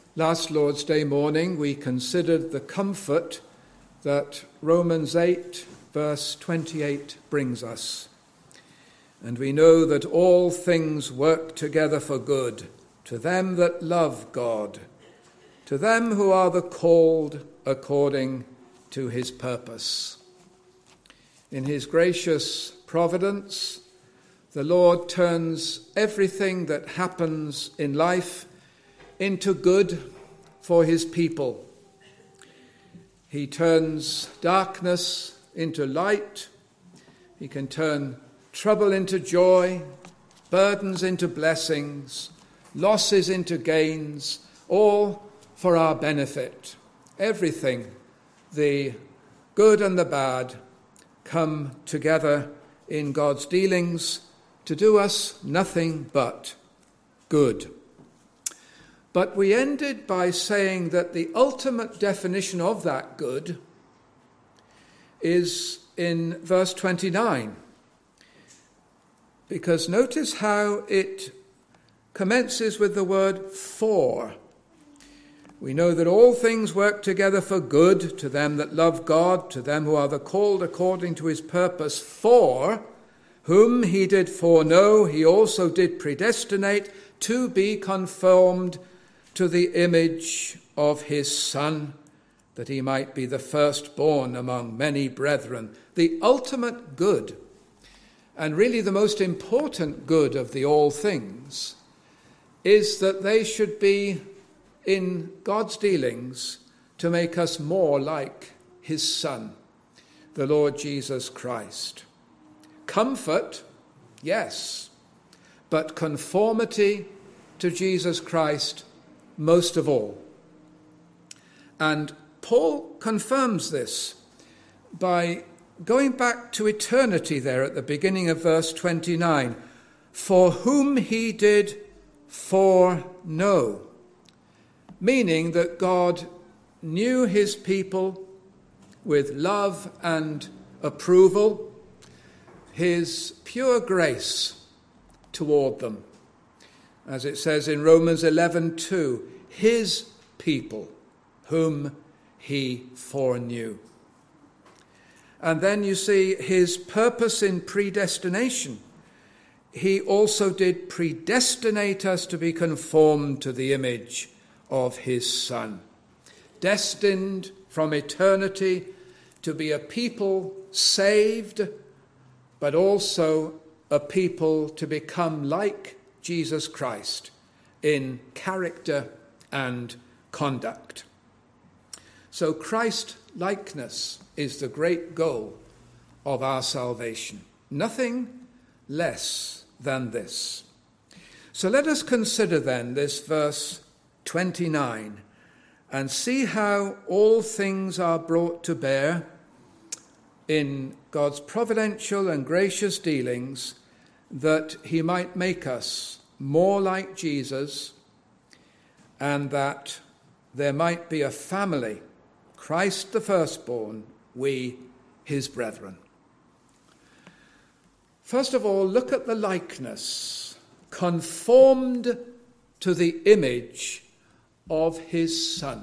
Last Lord's Day morning, we considered the comfort that Romans 8, verse 28 brings us. And we know that all things work together for good, to them that love God, to them who are the called according to his purpose. In his gracious providence, the Lord turns everything that happens in life into good for his people. He turns darkness into light. He can turn trouble into joy, burdens into blessings, losses into gains, all for our benefit. Everything, the good and the bad, come together in God's dealings to do us nothing but good. But we ended by saying that the ultimate definition of that good is in verse 29. Because notice how it commences with the word for. We know that all things work together for good to them that love God, to them who are the called according to his purpose, for whom he did foreknow, he also did predestinate to be conformed to the image of his Son, that he might be the firstborn among many brethren. The ultimate good, and really the most important good of the all things, is that they should be in God's dealings to make us more like his Son, the Lord Jesus Christ. Comfort, yes, but conformity to Jesus Christ most of all. And Paul confirms this by going back to eternity there at the beginning of verse 29. For whom he did foreknow. Meaning that God knew his people with love and approval, his pure grace toward them. As it says in Romans 11:2, his people whom he foreknew. And then you see his purpose in predestination. He also did predestinate us to be conformed to the image of his Son, destined from eternity to be a people saved, but also a people to become like Jesus Christ in character and conduct. So Christ-likeness is the great goal of our salvation. Nothing less than this. So let us consider then this verse 29 and see how all things are brought to bear in God's providential and gracious dealings, that he might make us more like Jesus, and that there might be a family, Christ the firstborn, we his brethren. First of all, look at the likeness, conformed to the image of his Son.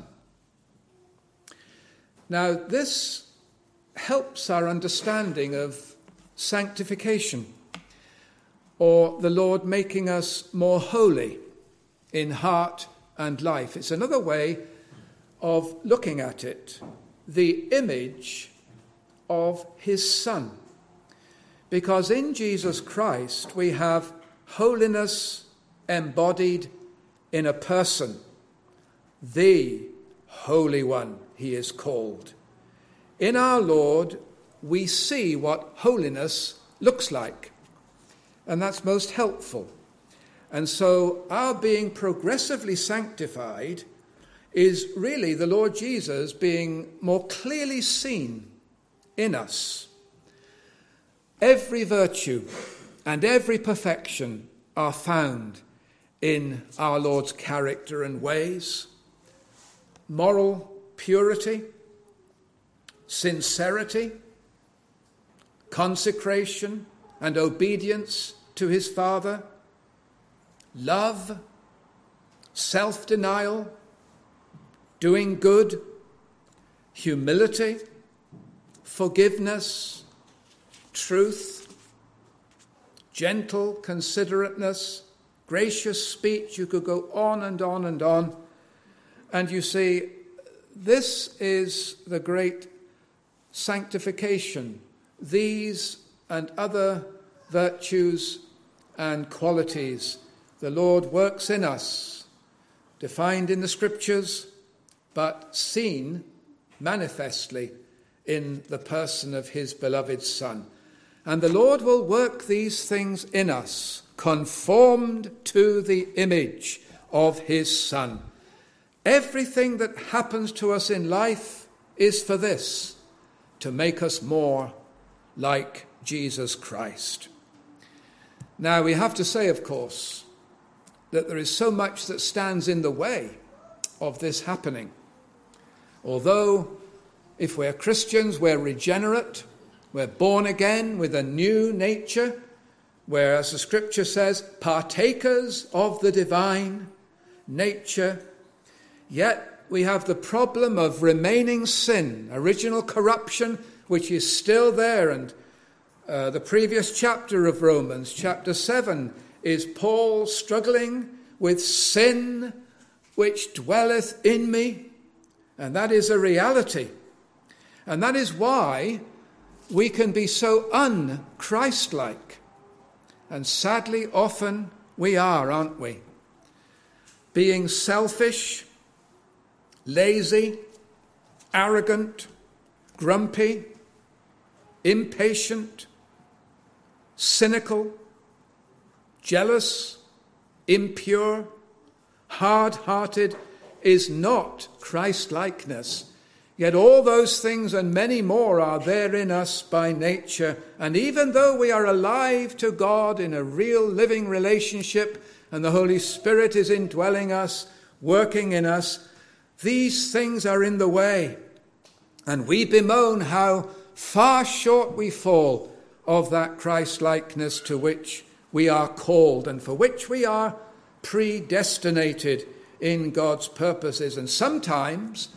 Now, this helps our understanding of sanctification, or the Lord making us more holy in heart and life. It's another way of looking at it, the image of his Son. Because in Jesus Christ we have holiness embodied in a person, the Holy One he is called. In our Lord we see what holiness looks like. And that's most helpful. And so our being progressively sanctified is really the Lord Jesus being more clearly seen in us. Every virtue and every perfection are found in our Lord's character and ways. Moral purity, sincerity, consecration and obedience to his Father, love, self-denial, doing good, humility, forgiveness, truth, gentle considerateness, gracious speech. You could go on and on and on. And you see, this is the great sanctification. These and other virtues and qualities the Lord works in us, defined in the Scriptures, but seen manifestly in the person of his beloved Son. And the Lord will work these things in us, conformed to the image of his Son. Everything that happens to us in life is for this, to make us more like Jesus Christ. Now, we have to say, of course, that there is so much that stands in the way of this happening. Although, if we're Christians, we're regenerate, we're born again with a new nature, we're, as the Scripture says, partakers of the divine nature, yet we have the problem of remaining sin, original corruption, which is still there. And the previous chapter of Romans, chapter 7, is Paul struggling with sin which dwelleth in me. And that is a reality. And that is why we can be so un-Christ-like. And sadly, often we are, aren't we? Being selfish, lazy, arrogant, grumpy, impatient, cynical, jealous, impure, hard-hearted is not Christ-likeness. Yet all those things and many more are there in us by nature. And even though we are alive to God in a real living relationship and the Holy Spirit is indwelling us, working in us, these things are in the way. And we bemoan how far short we fall of that Christ-likeness to which we are called and for which we are predestinated in God's purposes. And sometimes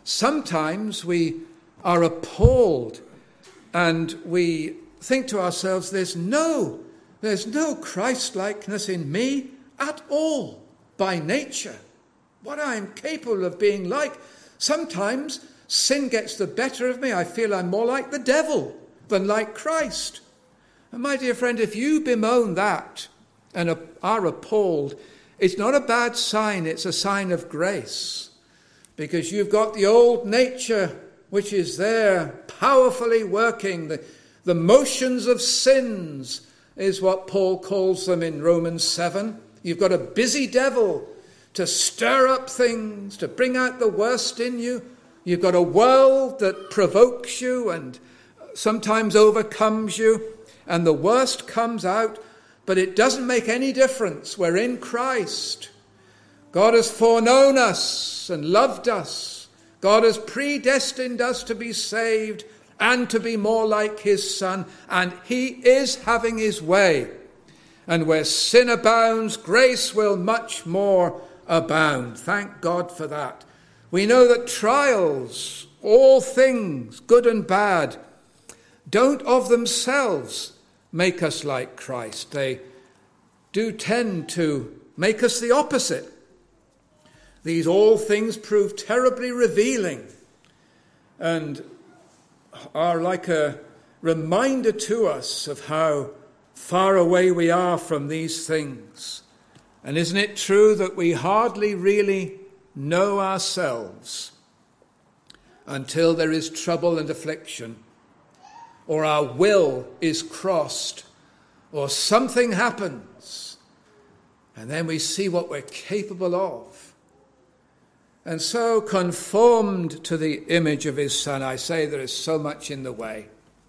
we are appalled and we think to ourselves, there's no Christ-likeness in me at all by nature. What I am capable of being like. Sometimes sin gets the better of me. I feel I'm more like the devil than like Christ. And my dear friend, if you bemoan that and are appalled, it's not a bad sign. It's a sign of grace. Because you've got the old nature which is there powerfully working. The motions of sins is what Paul calls them in Romans 7. You've got a busy devil to stir up things, to bring out the worst in you. You've got a world that provokes you and sometimes overcomes you, and the worst comes out, but it doesn't make any difference. We're in Christ. God has foreknown us and loved us. God has predestined us to be saved and to be more like his Son, and he is having his way. And where sin abounds, grace will much more abound. Thank God for that. We know that trials, all things, good and bad, don't of themselves make us like Christ. They do tend to make us the opposite. These all things prove terribly revealing and are like a reminder to us of how far away we are from these things. And isn't it true that we hardly really know ourselves until there is trouble and affliction, or our will is crossed, or something happens, and then we see what we're capable of. And so, conformed to the image of his Son, I say there is so much in the way.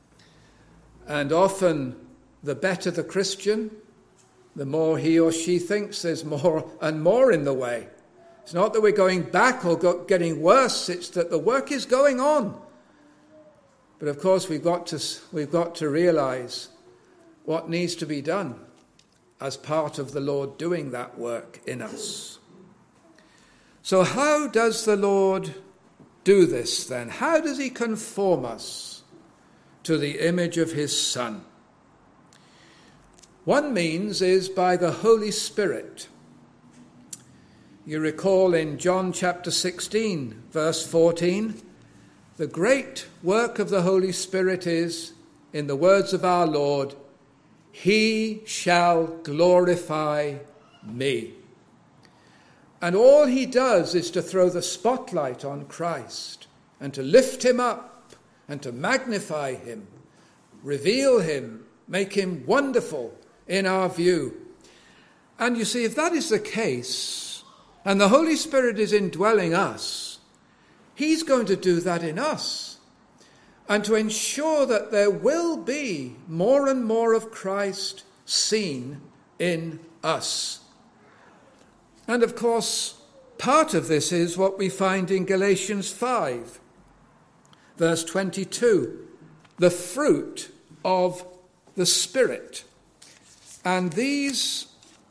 And often, the better the Christian, the more he or she thinks there's more and more in the way. It's not that we're going back or getting worse, it's that the work is going on. But of course, we've got to realize what needs to be done as part of the Lord doing that work in us. So how does the Lord do this then? How does he conform us to the image of his Son? One means is by the Holy Spirit. You recall in John chapter 16, verse 14, the great work of the Holy Spirit is, in the words of our Lord, "He shall glorify me." And all he does is to throw the spotlight on Christ and to lift him up and to magnify him, reveal him, make him wonderful in our view. And you see, if that is the case, and the Holy Spirit is indwelling us, he's going to do that in us. And to ensure that there will be more and more of Christ seen in us. And of course, part of this is what we find in Galatians 5, verse 22, the fruit of the Spirit. And these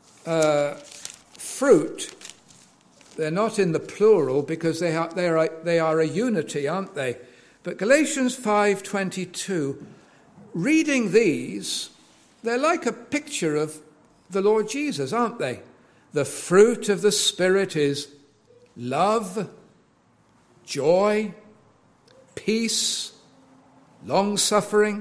fruit, they're not in the plural because they are a unity, aren't they? But Galatians 5:22, reading these, they're like a picture of the Lord Jesus, aren't they? The fruit of the Spirit is love, joy, peace, long-suffering,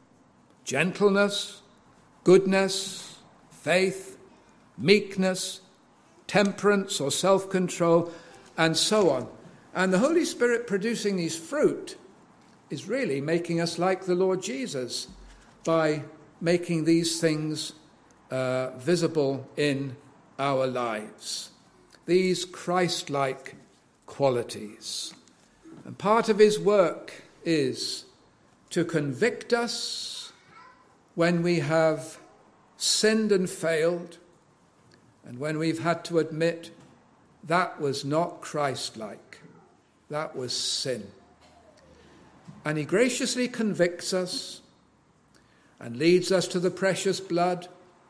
gentleness, goodness, faith, meekness, temperance or self-control, and so on. And the Holy Spirit producing these fruit is really making us like the Lord Jesus by making these things visible in our lives. These Christ-like qualities. And part of his work is to convict us when we have sinned and failed, and when we've had to admit that was not Christ-like, that was sin. And he graciously convicts us and leads us to the precious blood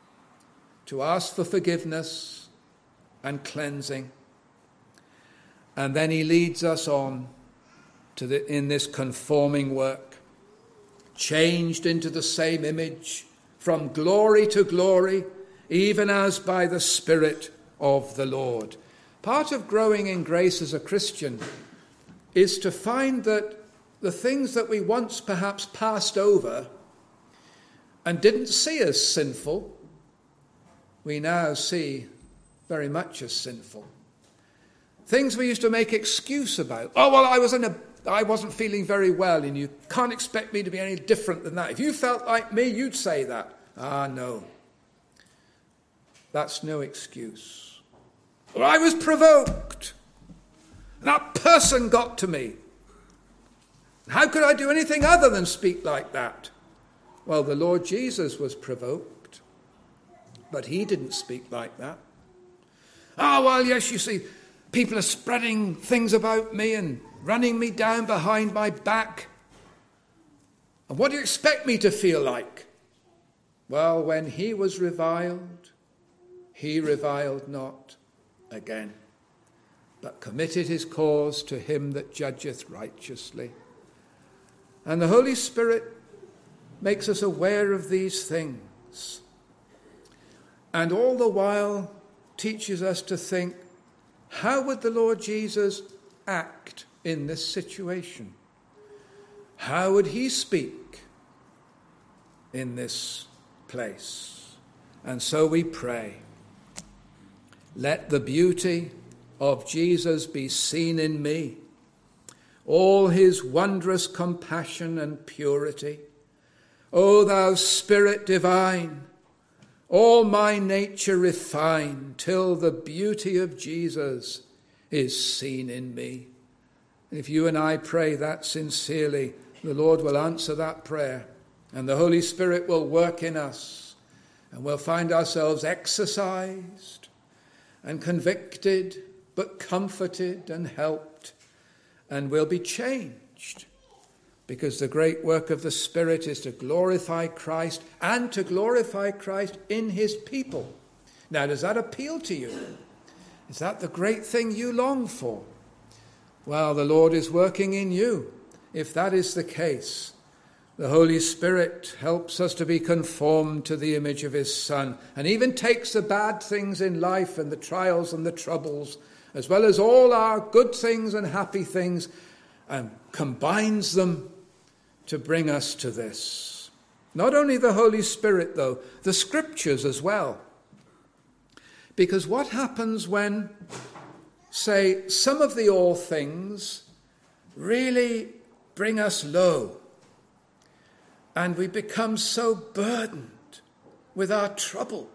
to ask for forgiveness and cleansing. And then he leads us on in this conforming work, changed into the same image from glory to glory, even as by the Spirit of the Lord. Part of growing in grace as a Christian is to find that the things that we once perhaps passed over and didn't see as sinful, we now see very much as sinful. Things we used to make excuse about. Oh, well, I wasn't feeling very well, and you can't expect me to be any different than that. If you felt like me, you'd say that. No. That's no excuse. Or I was provoked. That person got to me. How could I do anything other than speak like that? Well, the Lord Jesus was provoked, but he didn't speak like that. Well, yes, you see, people are spreading things about me and running me down behind my back. And what do you expect me to feel like? Well, when he was reviled, he reviled not again, but committed his cause to him that judgeth righteously. And the Holy Spirit makes us aware of these things, and all the while teaches us to think, how would the Lord Jesus act in this situation? How would he speak in this place? And so we pray, let the beauty of Jesus be seen in me, all his wondrous compassion and purity. O thou Spirit divine, all my nature refine, till the beauty of Jesus is seen in me. If you and I pray that sincerely, the Lord will answer that prayer, and the Holy Spirit will work in us, and we'll find ourselves exercised and convicted, but comforted and helped, and we'll be changed, because the great work of the Spirit is to glorify Christ, and to glorify Christ in his people. Now, does that appeal to you? Is that the great thing you long for? Well, the Lord is working in you. If that is the case, the Holy Spirit helps us to be conformed to the image of his Son, and even takes the bad things in life and the trials and the troubles, as well as all our good things and happy things, and combines them to bring us to this. Not only the Holy Spirit, though, the Scriptures as well. Because what happens when, say, some of the all things really bring us low, and we become so burdened with our trouble?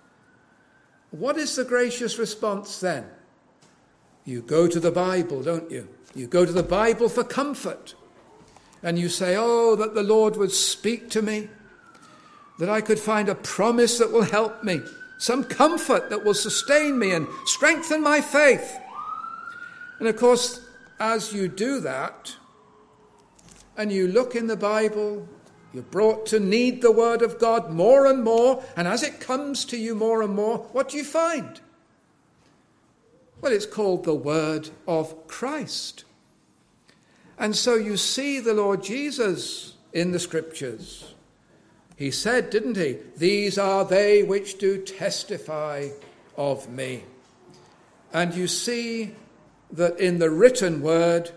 What is the gracious response then? You go to the Bible, don't you? You go to the Bible for comfort. And you say, oh, that the Lord would speak to me, that I could find a promise that will help me, some comfort that will sustain me and strengthen my faith. And of course, as you do that, and you look in the Bible, you're brought to need the Word of God more and more, and as it comes to you more and more, what do you find? Well, it's called the Word of Christ. And so you see the Lord Jesus in the Scriptures. He said, didn't he? These are they which do testify of me. And you see that in the written word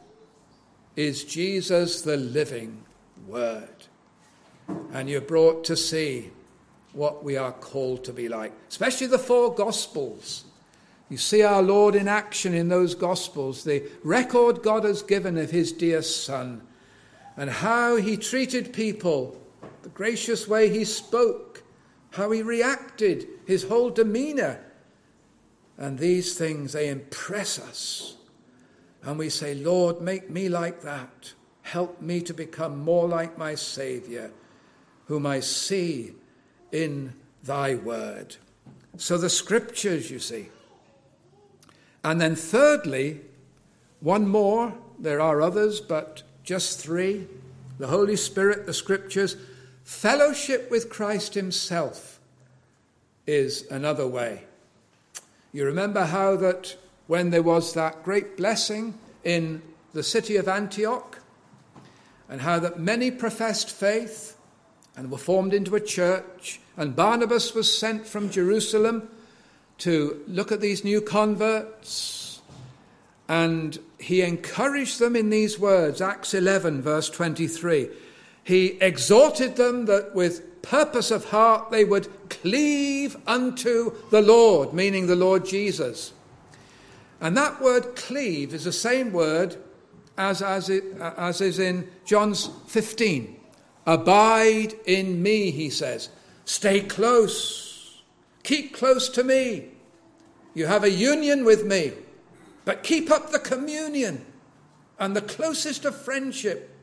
is Jesus the living word. And you're brought to see what we are called to be like, especially the four Gospels. You see our Lord in action in those Gospels, the record God has given of his dear Son, and how he treated people, the gracious way he spoke, how he reacted, his whole demeanor. And these things, they impress us. And we say, Lord, make me like that. Help me to become more like my Saviour, whom I see in thy word. So the Scriptures, you see. And then thirdly, one more, there are others, but just three, the Holy Spirit, the Scriptures, fellowship with Christ himself is another way. You remember how that when there was that great blessing in the city of Antioch, and how that many professed faith and were formed into a church, and Barnabas was sent from Jerusalem to look at these new converts, and he encouraged them in these words, Acts 11, verse 23. He exhorted them that with purpose of heart they would cleave unto the Lord, meaning the Lord Jesus. And that word cleave is the same word as is in John 15. Abide in me, he says. Stay close. Keep close to me. You have a union with me, but keep up the communion and the closest of friendship.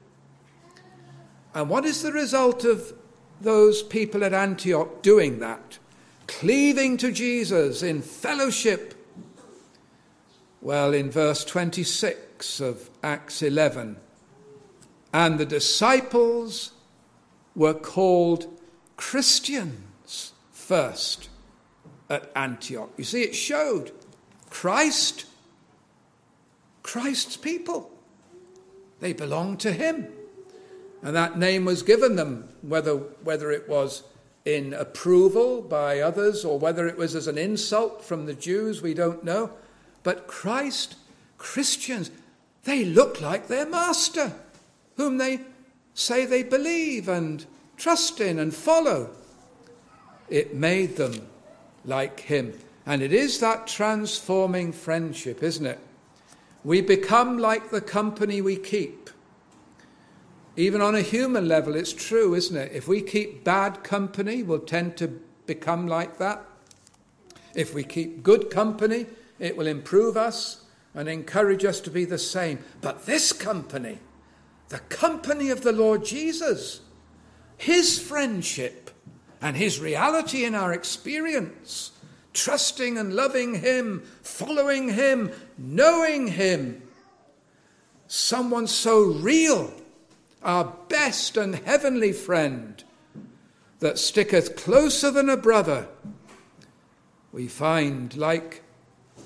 And what is the result of those people at Antioch doing that? Cleaving to Jesus in fellowship. Well, in verse 26 of Acts 11, and the disciples were called Christians first at Antioch. You see, it showed Christ's people. They belonged to him. And that name was given them, whether it was in approval by others or whether it was as an insult from the Jews, we don't know. But Christians, they look like their master, whom they say they believe and trust in and follow. It made them like him. And it is that transforming friendship, isn't it? We become like the company we keep. Even on a human level, it's true, isn't it? If we keep bad company, we'll tend to become like that. If we keep good company, it will improve us and encourage us to be the same. But this company, the company of the Lord Jesus, his friendship and his reality in our experience, trusting and loving him, following him, knowing him, someone so real, our best and heavenly friend, that sticketh closer than a brother, we find, like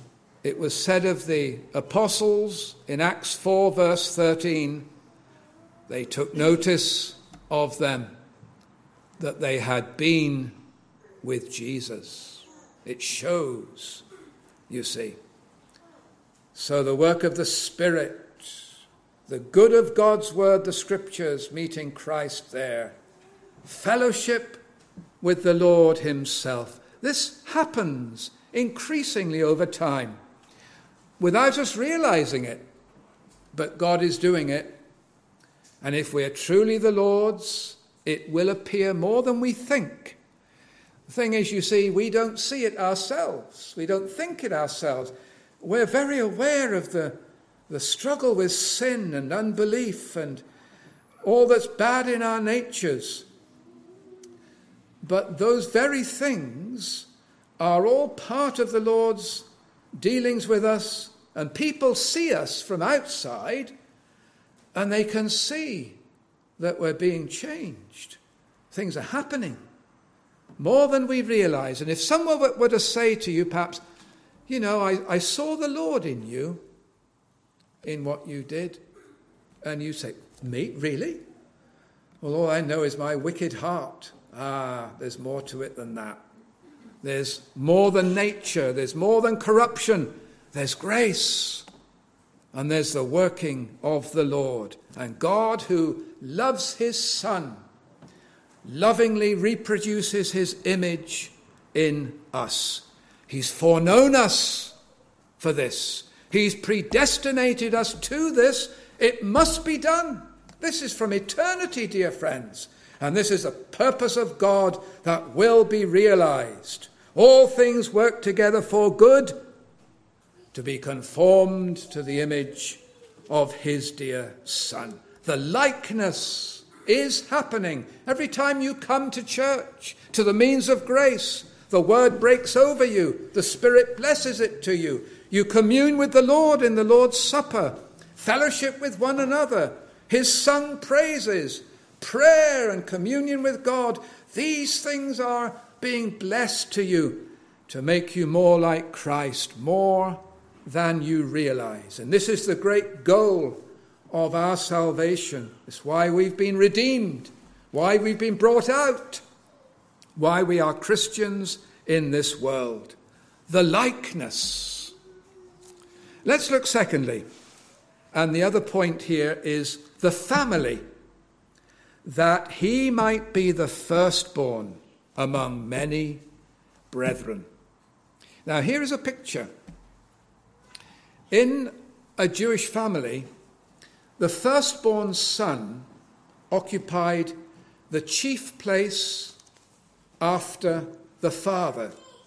it was said of the apostles in Acts 4 verse 13, they took notice of them that they had been with Jesus. It shows, you see. So the work of the Spirit, the good of God's word, the scriptures, meeting Christ there, fellowship with the Lord himself. This happens increasingly over time without us realizing it, but God is doing it. And if we are truly the Lord's, it will appear more than we think. The thing is, you see, we don't see it ourselves. We don't think it ourselves. We're very aware of the struggle with sin and unbelief and all that's bad in our natures. But those very things are all part of the Lord's dealings with us, and people see us from outside and they can see that we're being changed. Things are happening more than we realize. And if someone were to say to you, perhaps, you know, I saw the Lord in you, in what you did, and you say, me? Really? Well, all I know is my wicked heart. There's more to it than that. There's more than nature. There's more than corruption. There's grace. And there's the working of the Lord. And God, who loves his Son, lovingly reproduces his image in us. He's foreknown us for this. He's predestinated us to this. It must be done. This is from eternity, dear friends. And this is the purpose of God that will be realized. All things work together for good, to be conformed to the image of his dear Son. The likeness is happening. Every time you come to church, to the means of grace, the word breaks over you. The Spirit blesses it to you. You commune with the Lord in the Lord's Supper, fellowship with one another, his sung praises, prayer and communion with God. These things are being blessed to you to make you more like Christ, more than you realize. And this is the great goal of our salvation. It's why we've been redeemed, why we've been brought out, why we are Christians in this world. The likeness. Let's look secondly, and the other point here is the family, that he might be the firstborn among many brethren. Now here is a picture. In a Jewish family, the firstborn son occupied the chief place after the father.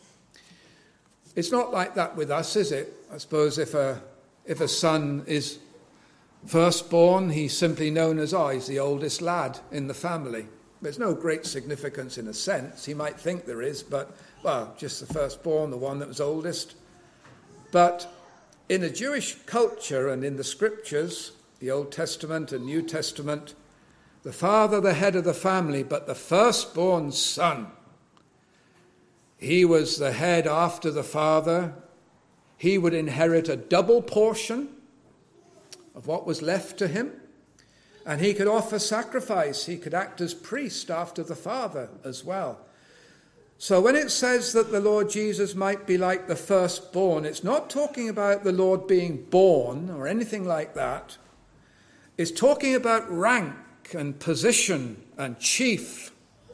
It's not like that with us, is it? I suppose if a son is firstborn, he's simply known as, he's the oldest lad in the family. There's no great significance in a sense. He might think there is, but, just the firstborn, the one that was oldest. But in a Jewish culture and in the scriptures, the Old Testament and New Testament, the father, the head of the family, but the firstborn son, he was the head after the father. He would inherit a double portion of what was left to him, and he could offer sacrifice. He could act as priest after the father as well. So when it says that the Lord Jesus might be like the firstborn, it's not talking about the Lord being born or anything like that. It's talking about rank and position and chief.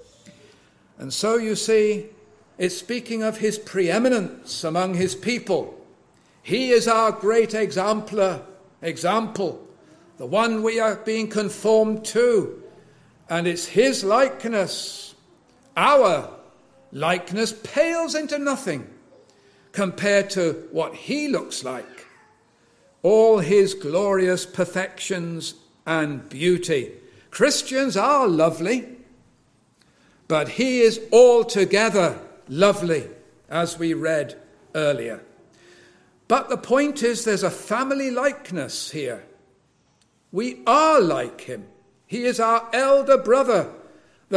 And so you see, it's speaking of his preeminence among his people. He is our great example, the one we are being conformed to. And it's his likeness. Our likeness pales into nothing compared to what he looks like. All his glorious perfections and beauty. Christians are lovely, but he is altogether lovely, as we read earlier. But the point is, there's a family likeness here. We are like him. He is our elder brother, the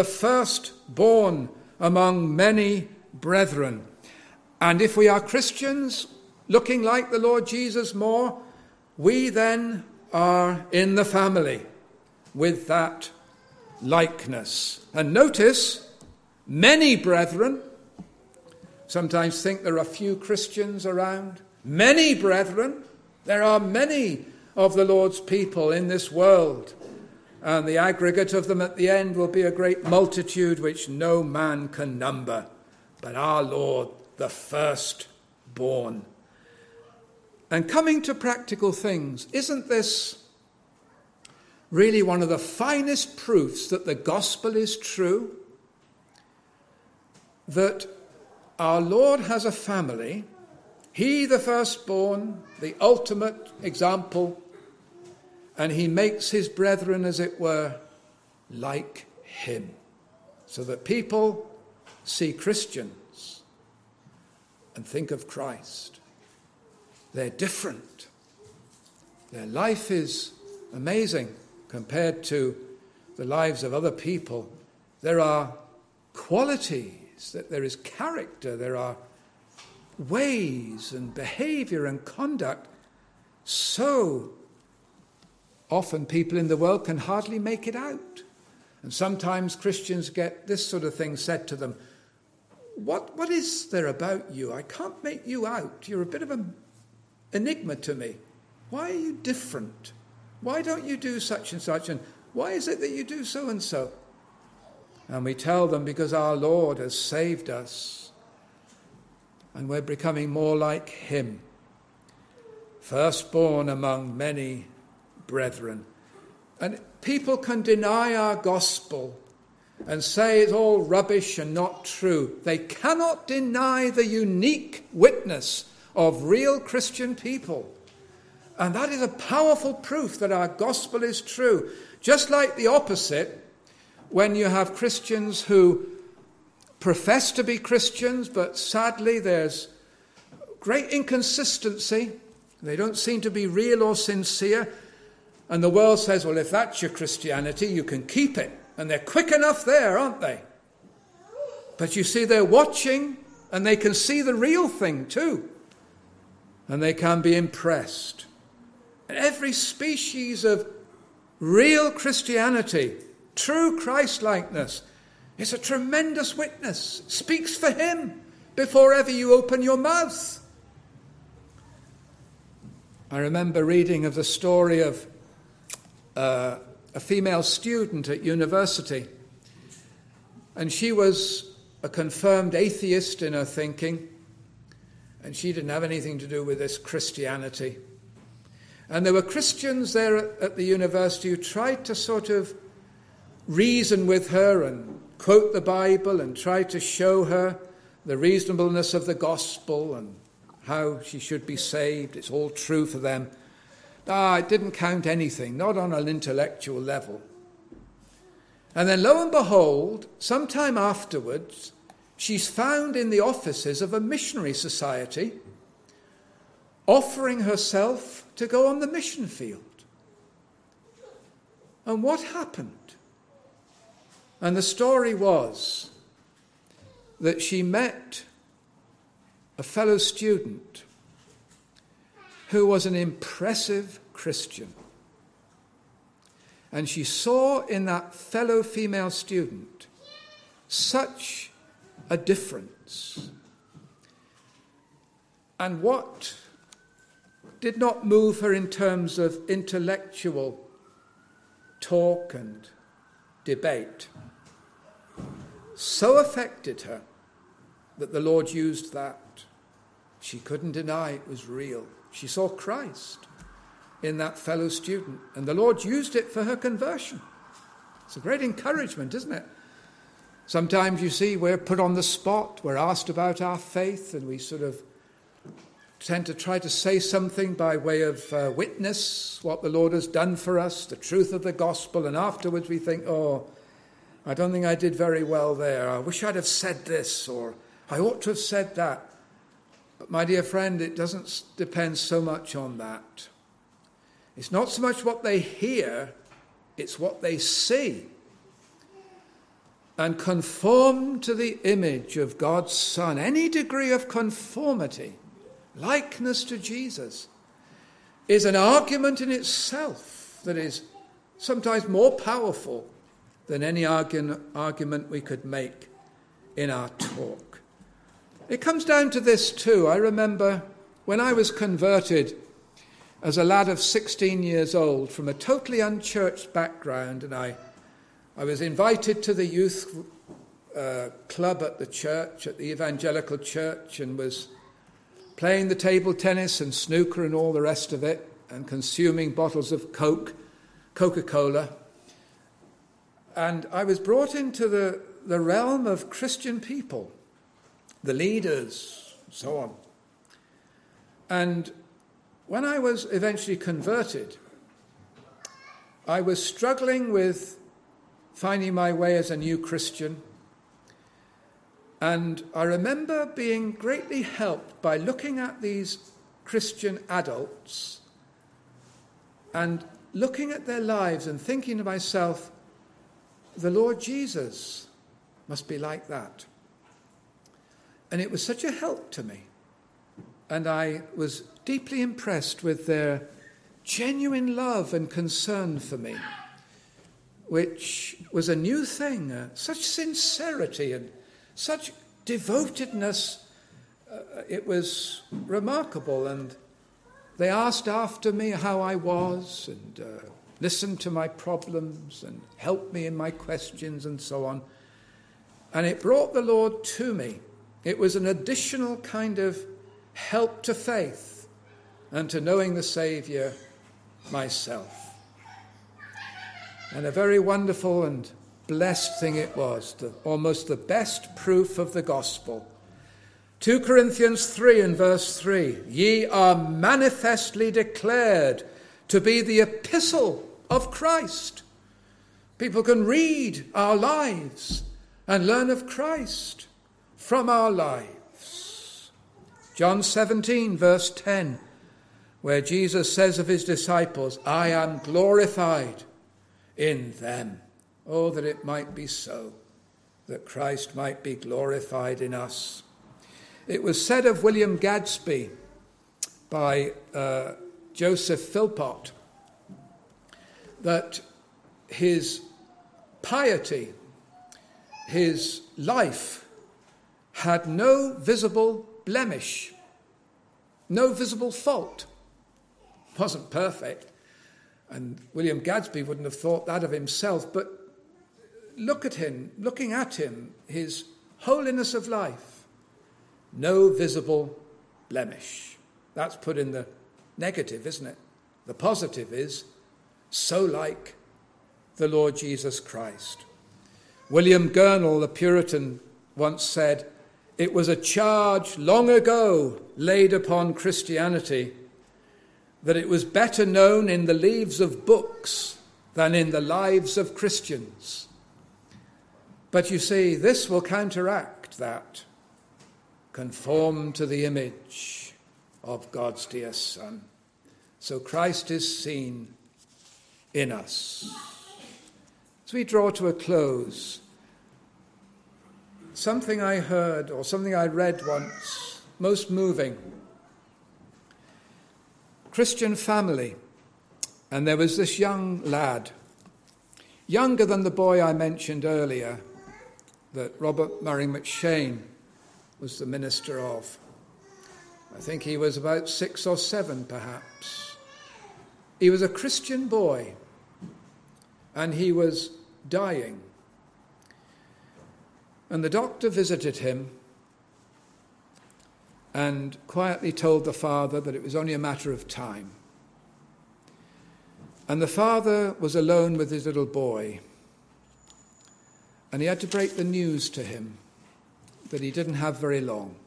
firstborn among many brethren. And if we are Christians, looking like the Lord Jesus more, we then are in the family with that likeness. And notice, many brethren, sometimes think there are few Christians around. Many brethren, there are many of the Lord's people in this world. And the aggregate of them at the end will be a great multitude which no man can number. But our Lord, the firstborn. And coming to practical things, isn't this really one of the finest proofs that the gospel is true? That our Lord has a family, he the firstborn, the ultimate example, and he makes his brethren, as it were, like him, so that people see Christians and think of Christ. They're different. Their life is amazing compared to the lives of other people. There are qualities, that there is character, there are ways and behavior and conduct. So often people in the world can hardly make it out. And sometimes Christians get this sort of thing said to them. What is there about you? I can't make you out. You're a bit of an enigma to me. Why are you different? Why don't you do such and such? And why is it that you do so and so? And we tell them because our Lord has saved us and we're becoming more like him. Firstborn among many brethren. And people can deny our gospel and say it's all rubbish and not true. They cannot deny the unique witness of real Christian people. And that is a powerful proof that our gospel is true. Just like the opposite, when you have Christians who profess to be Christians, but sadly there's great inconsistency. They don't seem to be real or sincere. And the world says, well, if that's your Christianity, you can keep it. And they're quick enough there, aren't they? But you see, they're watching and they can see the real thing too. And they can be impressed. And every species of real Christianity, true Christ-likeness, is a tremendous witness. It speaks for him before ever you open your mouth. I remember reading of the story of a female student at university. And she was a confirmed atheist in her thinking. And she didn't have anything to do with this Christianity. And there were Christians there at the university who tried to sort of reason with her and quote the Bible and try to show her the reasonableness of the gospel and how she should be saved. It's all true for them. It didn't count anything, not on an intellectual level. And then lo and behold, sometime afterwards, she's found in the offices of a missionary society offering herself to go on the mission field. And what happened? And the story was that she met a fellow student who was an impressive Christian. And she saw in that fellow female student such a difference. And what did not move her in terms of intellectual talk and debate so affected her that the Lord used that. She couldn't deny it was real. She saw Christ in that fellow student, and the Lord used it for her conversion. It's a great encouragement, isn't it? Sometimes, you see, we're put on the spot, we're asked about our faith, and we sort of tend to try to say something by way of witness, what the Lord has done for us, the truth of the gospel, and afterwards we think, I don't think I did very well there. I wish I'd have said this, or I ought to have said that. But my dear friend, it doesn't depend so much on that. It's not so much what they hear, it's what they see. And conform to the image of God's Son. Any degree of conformity likeness to Jesus, is an argument in itself that is sometimes more powerful than any argument we could make in our talk. It comes down to this too. I remember when I was converted as a lad of 16 years old from a totally unchurched background, and I was invited to the youth club at the church, at the evangelical church, and was playing the table tennis and snooker and all the rest of it, and consuming bottles of Coca-Cola. And I was brought into the realm of Christian people, the leaders, and so on. And when I was eventually converted, I was struggling with finding my way as a new Christian. And I remember being greatly helped by looking at these Christian adults and looking at their lives and thinking to myself, the Lord Jesus must be like that. And it was such a help to me. And I was deeply impressed with their genuine love and concern for me, which was a new thing, such sincerity and such devotedness. It was remarkable. And they asked after me how I was and listened to my problems and helped me in my questions and so on. And it brought the Lord to me. It was an additional kind of help to faith and to knowing the Saviour myself. And a very wonderful and blessed thing it was, almost the best proof of the gospel. 2 Corinthians 3 and verse 3, ye are manifestly declared to be the epistle of Christ. People can read our lives and learn of Christ from our lives. John 17 verse 10, where Jesus says of his disciples, I am glorified in them. Oh, that it might be so, that Christ might be glorified in us. It was said of William Gadsby by Joseph Philpott that his piety, his life, had no visible blemish, no visible fault. It wasn't perfect, and William Gadsby wouldn't have thought that of himself, but looking at him, his holiness of life, no visible blemish. That's put in the negative, isn't it? The positive is, so like the Lord Jesus Christ. William Gurnall, the Puritan, once said, it was a charge long ago laid upon Christianity that it was better known in the leaves of books than in the lives of Christians. But you see, this will counteract that. Conform to the image of God's dear Son. So Christ is seen in us. As we draw to a close, something I heard or something I read once, most moving. Christian family, and there was this young lad, younger than the boy I mentioned earlier, that Robert Murray McShane was the minister of. I think he was about 6 or 7, perhaps. He was a Christian boy, and he was dying. And the doctor visited him and quietly told the father that it was only a matter of time. And the father was alone with his little boy, and he had to break the news to him that he didn't have very long.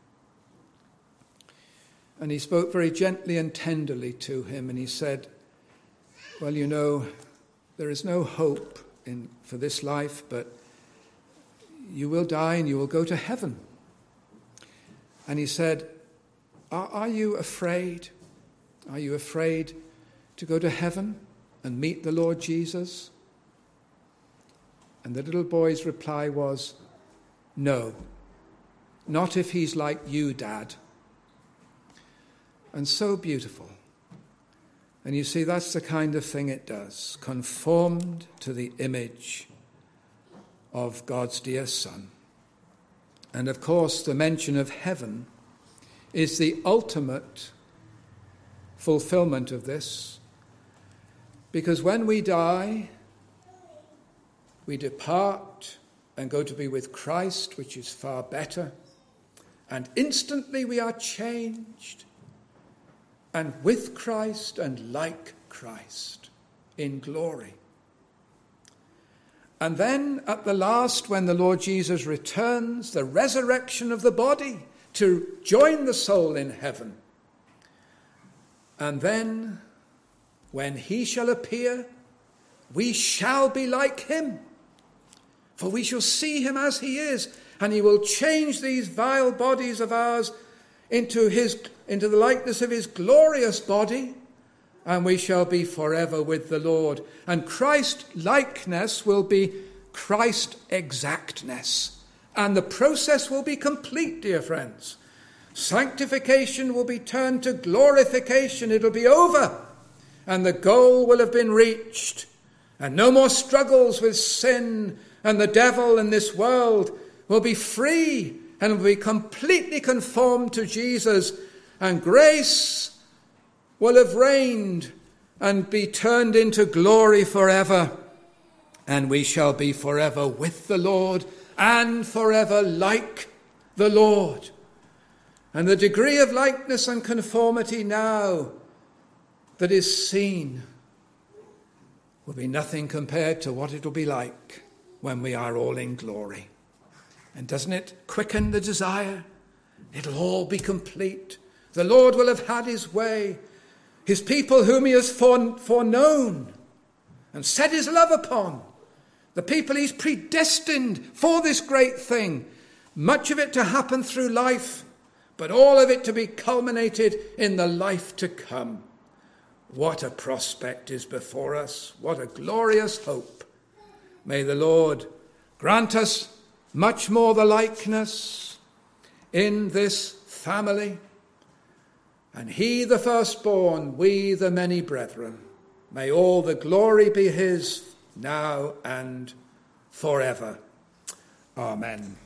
And he spoke very gently and tenderly to him, and he said, well, you know, there is no hope for this life, but you will die and you will go to heaven. And he said, are you afraid? Are you afraid to go to heaven and meet the Lord Jesus? And the little boy's reply was, no, not if he's like you, Dad. and so beautiful. And you see, that's the kind of thing it does, conformed to the image of God's dear Son. And of course, the mention of heaven is the ultimate fulfillment of this, because when we die, we depart and go to be with Christ, which is far better, and instantly we are changed, and with Christ and like Christ in glory. And then at the last, when the Lord Jesus returns, the resurrection of the body to join the soul in heaven. And then, when he shall appear, we shall be like him, for we shall see him as he is, and he will change these vile bodies of ours into the likeness of his glorious body, and we shall be forever with the Lord. And Christ-likeness will be Christ-exactness. And the process will be complete, dear friends. Sanctification will be turned to glorification. It'll be over. And the goal will have been reached. And no more struggles with sin and the devil in this world. Will be free and will be completely conformed to Jesus. And grace will have reigned and be turned into glory forever. And we shall be forever with the Lord and forever like the Lord. And the degree of likeness and conformity now that is seen will be nothing compared to what it will be like when we are all in glory. And doesn't it quicken the desire? It'll all be complete. The Lord will have had his way. His people whom he has foreknown and set his love upon. The people he's predestined for this great thing. Much of it to happen through life, but all of it to be culminated in the life to come. What a prospect is before us. What a glorious hope. May the Lord grant us much more the likeness in this family. And he the firstborn, we the many brethren. May all the glory be his now and forever. Amen.